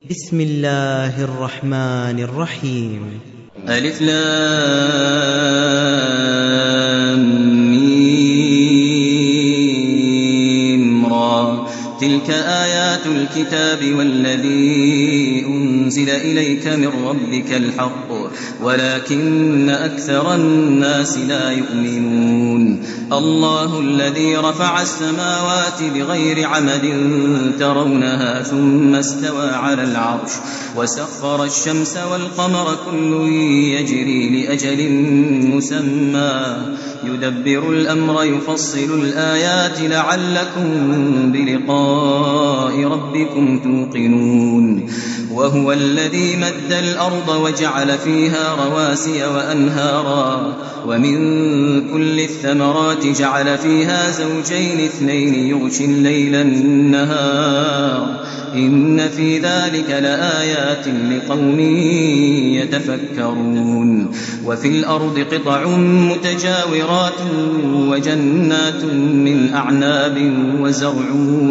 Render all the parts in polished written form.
بسم الله الرحمن الرحيم. ألف لام ميم را تلك آيات الكتاب والذي أنزل إليك من ربك الحق ولكن أكثر الناس لا يؤمنون. الله الذي رفع السماوات بغير عمد ترونها ثم استوى على العرش وسخر الشمس والقمر كل يجري لأجل مسمى يدبر الأمر يفصل الآيات لعلكم بلقاء ربكم توقنون. وهو الذي مد الأرض وجعل فيها رواسي وأنهارا ومن كل الثمرات جعل فيها زوجين اثنين يغشي الليل النهار إن في ذلك لآيات لقوم يتفكرون. وفي الأرض قطع متجاورات وجنات من أعناب وزرع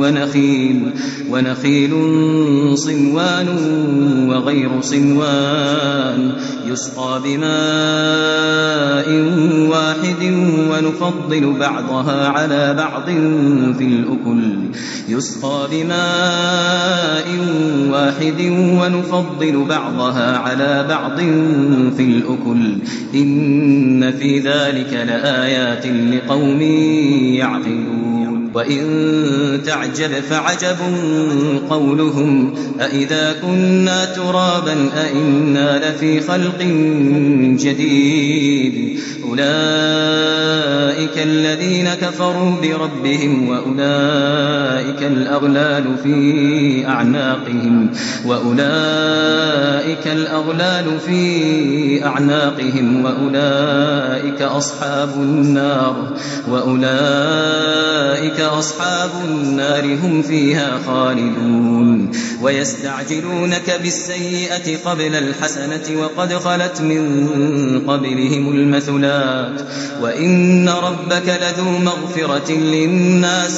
ونخيل صنوان وغير صنوان يسقى بماء واحد ونفضل بعضها على بعض في الأكل إن في ذلك لآيات لقوم يعقلون. وإن تعجب فعجب قولهم أإذا كنا ترابا أإنا لفي خلق جديد أولئك الذين كفروا بربهم وأولئك الأغلال في أعناقهم وأولئك أصحاب النار هم فيها خالدون. ويستعجلونك بالسيئة قبل الحسنة وقد خلت من قبلهم المثلات وإن ربك لذو مغفرة للناس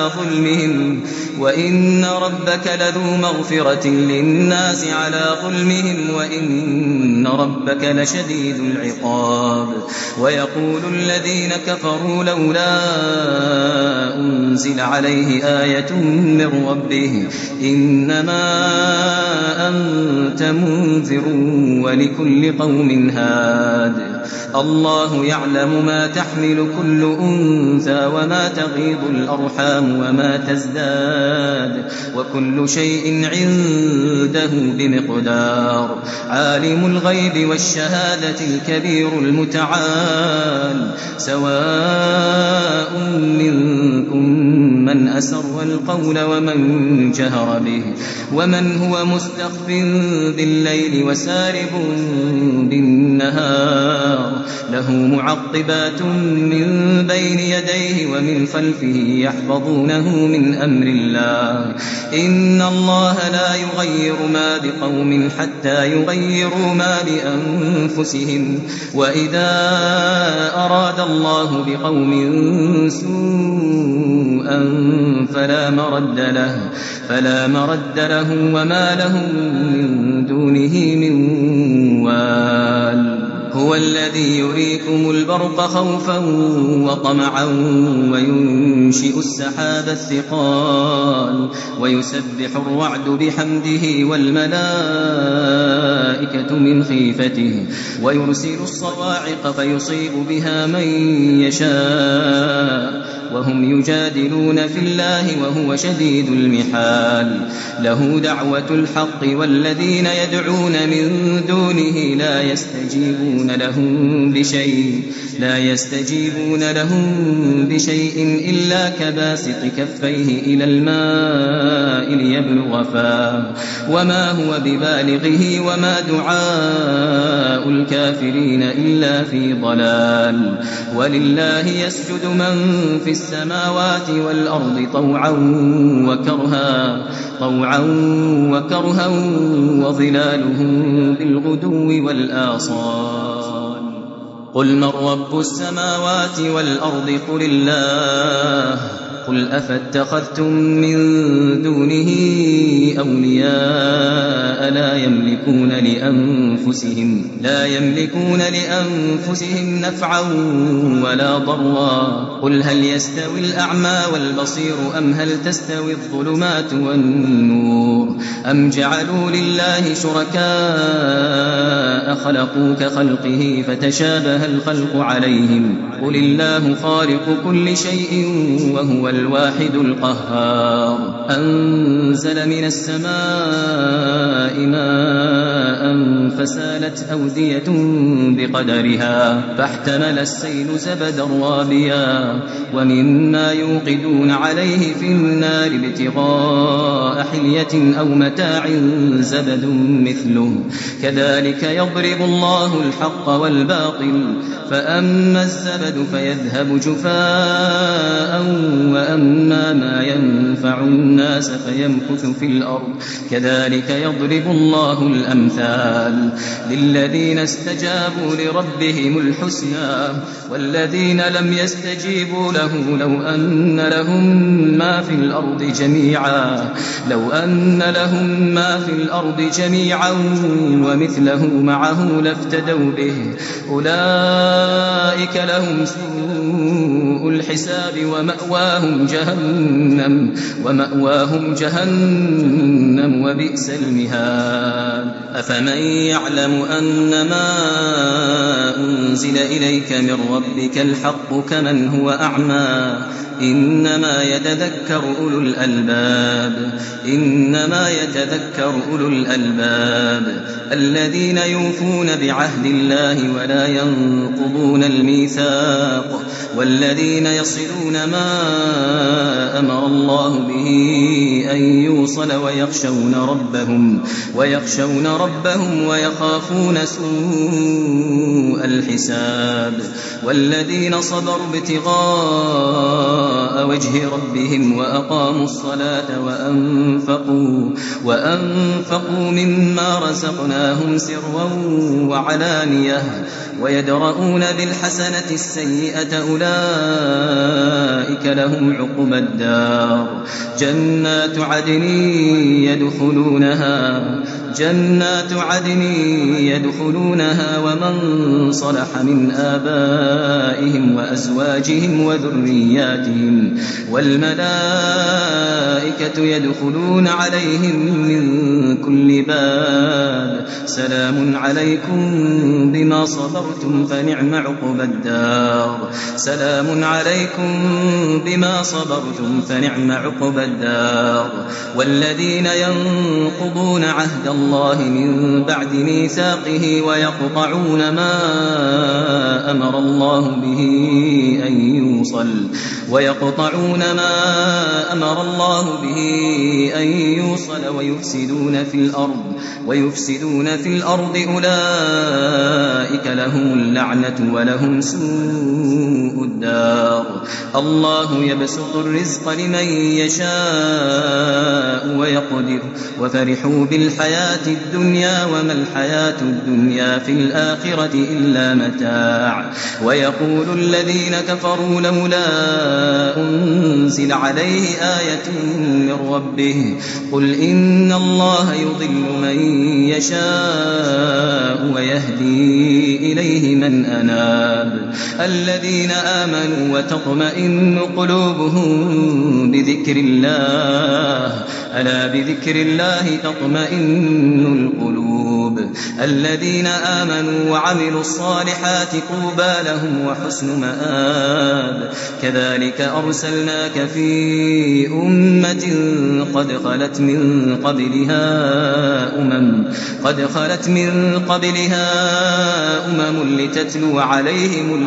على ظلمهم وإن ربك لشديد العقاب. ويقول الذين كفروا لولا أنزل عليه آية من ربه إنما أنت منذر ولكل قوم هاد. الله يعلم ما تحمل كل أنثى وما تغيض الأرحام وما تزداد وكل شيء عنده بمقدار. عالم الغيب والشهادة الكبير المتعال سواء منكم من أسر القول ومن جهر به ومن هو مستخف بالليل وسارب بالنهار له معقبات من بين يديه ومن خلفه يحفظونه من أمر الله إن الله لا يغير ما بقوم حتى يغيروا ما بأنفسهم وإذا أراد الله بقوم سوءا فلا مرد له وما لهم من دونه من وال. هو الذي يريكم البرق خوفا وطمعا وينشئ السحاب الثقال ويسبح الرعد بحمده والملائكة من خيفته ويرسل الصواعق فيصيب بها من يشاء وهم يجادلون في الله وهو شديد المحال. له دعوة الحق والذين يدعون من دونه لا يستجيبون لهم بشيء إلا كباسط كفيه إلى الماء ليبلغ فاه وما هو ببالغه وما دعاء الكافرين إلا في ضلال. ولله يسجد من في السماوات والأرض طوعا وكرها وظلالهم بالغدو والآصال. قل من رب السماوات والأرض قل الله قل أفاتخذتم من دونه أولياء الشركاء لا يملكون لأنفسهم نفعا ولا ضرا. قل هل يستوي الأعمى والبصير أم هل تستوي الظلمات والنور أم جعلوا لله شركاء خلقوا كخلقه فتشابه الخلق عليهم قل الله خالق كل شيء وهو الواحد القهار. أنزل من السماء ماء فسالت أودية بقدرها فاحتمل السيل زبدا رابيا ومما يوقدون عليه في النار ابتغاء حلية أو متاع زبد مثله كذلك يضرب الله الحق والباطل فأما الزبد فيذهب جفاء وأما ما ينفع الناس فيمكث في الأرض كذلك يضرب الله الأمثال للذين استجابوا لربهم الحسنى والذين لم يستجيبوا له لو أن لهم ما في الأرض جميعا ومثله معه لافتدوا به أولئك لهم سوء الحساب ومأواهم جهنم وبئس المهاد. أفمن يعلم أنما أنزل إليك من ربك الحق كمن هو أعمى إنما يتذكر أولو الألباب الذين يوفون بعهد الله ولا ينقضون الميثاق والذين يصلون ما أمر الله به أن يوصل ويخشون ربهم ويخافون سوء الحساب والذين صبروا ابتغاء وجه ربهم وأقاموا الصلاة وأنفقوا مما رزقناهم سرا وعلانية ويدرؤون بالحسنة السيئة أولئك لهم عقبى الدار جنات عدن يدخلونها ومن صلح من آبائهم وأزواجهم وذرياتهم والملائكة يدخلون عليهم من كل باب سلام عليكم بما صبرتم فنعم عقبى الدار. والذين ينقضون عهد الله من بعد ميثاقه ويقطعون ما أمر الله به أن يوصل ويفسدون في الأرض أولئك لهم اللعنة ولهم سوء الدار. الله يبسط الرزق لمن يشاء ويقدر وفرحوا بالحياة الدنيا وما الحياة الدنيا في الآخرة إلا متاع. ويقول الذين كفروا لولا أنزل عليه آية من ربه قل إن الله يضل من يشاء ويهدي إليه من أناب. الذين آمنوا وتطمئن قلوبهم بذكر الله ألا بذكر الله تطمئن القلوب. الذين آمنوا وعملوا الصالحات طوبى لهم وحسن مآب. كذلك أرسلناك في أمة قد خلت من قبلها أمم لتتلو عليهم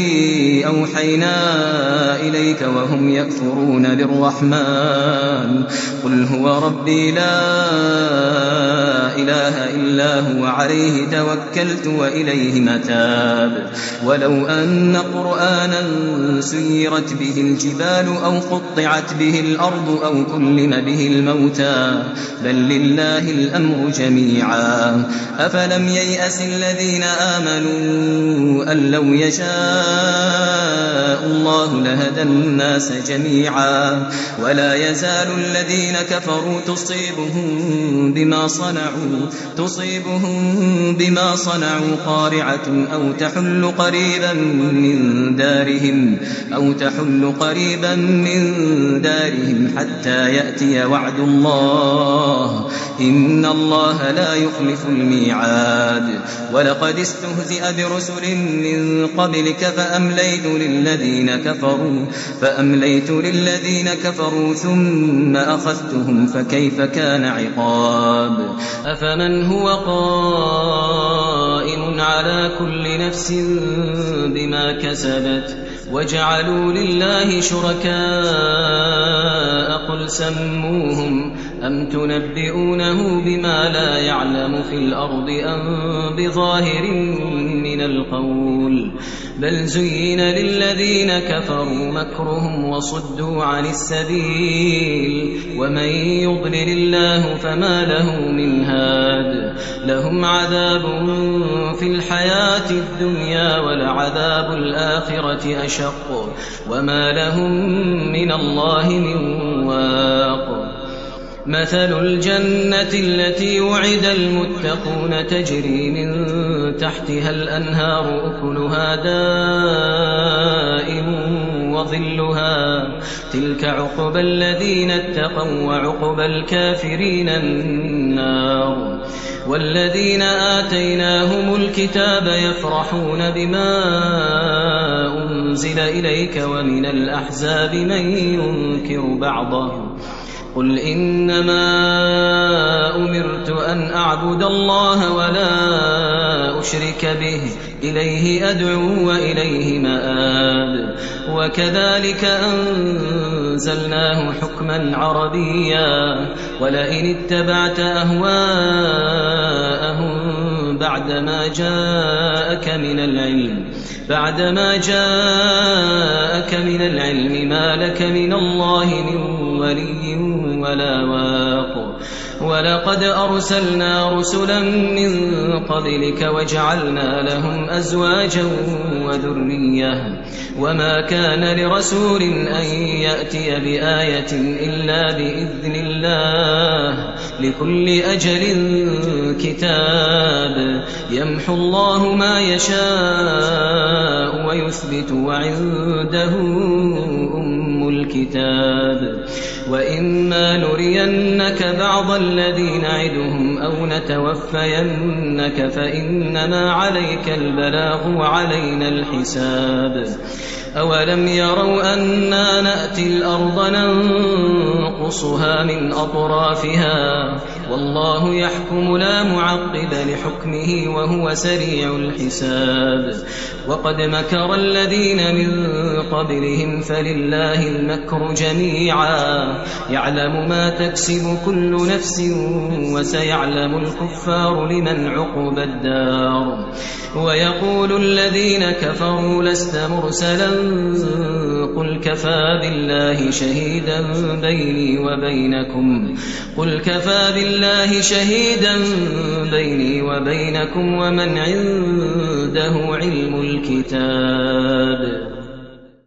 الذي أوحينا إليك وهم يكفرون بالرحمن قل هو ربي لا إله إلا هو عليه توكلت وإليه متاب ولو أن قرآنا سيرت به الجبال أو قطعت به الأرض أو كلم به الموتى بل لله الأمر جميعا أفلم ييأس الذين آمنوا أن لو يشاء الله لهدى الناس جميعا ولا يزال الذين كفروا تصيبهم بما صنعوا قارعة أو تحل قريبا من دارهم حتى يأتي وعد الله إن الله لا يخلف الميعاد ولقد استهزئ برسل من قبلك فأمليت للذين كفروا ثم أخذتهم فكيف كان عقاب أفمن هو قائم على كل نفس بما كسبت وجعلوا لله شركاء قل سموهم أم تنبئونه بما لا يعلم في الأرض أم بظاهر من القول بل زين للذين كفروا مكرهم وصدوا عن السبيل ومن يضلل الله فما له من هاد لهم عذاب في الحياة الدنيا ولعذاب الآخرة أشق وما لهم من الله من واق مثل الجنة التي وعد المتقون تجري من تحتها الأنهار أكلها دائم وظلها تلك عقبى الذين اتقوا وعقبى الكافرين النار والذين آتيناهم الكتاب يفرحون بما أنزل إليك ومن الأحزاب من ينكر بعضه قل إنما أمرت أن أعبد الله ولا أشرك به إليه أدعو وإليه مآب وكذلك أنزلناه حكما عربيا ولئن اتبعت أهواءهم بعدما جاءك من العلم ما لك من الله من ولي ولا واق ولقد أرسلنا رسلا من قبلك وجعلنا لهم أزواجا وذرية وما كان لرسول أن يأتي بآية إلا بإذن الله لكل أجل كتاب يمحو الله ما يشاء ويثبت وعنده أم الكتاب وإما نرينك بعض الذي نعدهم أو نتوفينك فإنما عليك البلاغ وعلينا الحساب أولم يروا أنا نأتي الأرض ننقصها من أطرافها والله يحكم لا معقب لحكمه وهو سريع الحساب وقد مكر الذين من قبلهم فلله المكر جميعا يعلم ما تكسب كل نفس وسيعلم الكفار لمن عقب الدار ويقول الذين كفروا لست مرسلا قل كفى بالله شهيدا بيني وبينكم ومن عنده علم الكتاب